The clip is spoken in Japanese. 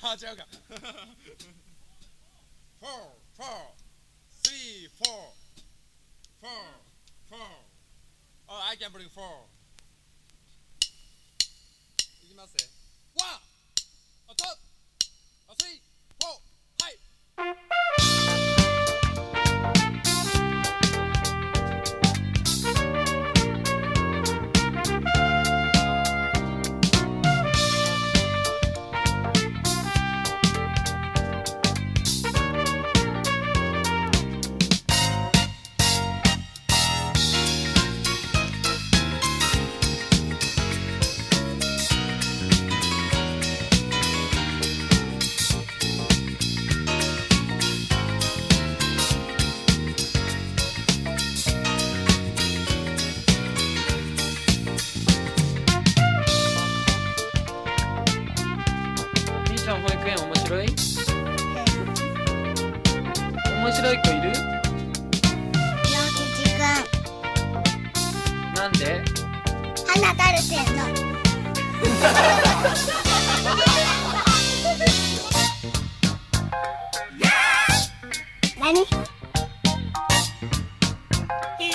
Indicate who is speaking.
Speaker 1: あ、違うか。4 4 3 4 4 4 Oh, I can bring 4いきますね。1 2 3 4はい。
Speaker 2: みーちゃん保育園面白い？面白い子いる？
Speaker 3: 洋吉くん、
Speaker 2: なんで？
Speaker 3: 花垂れてんの。何？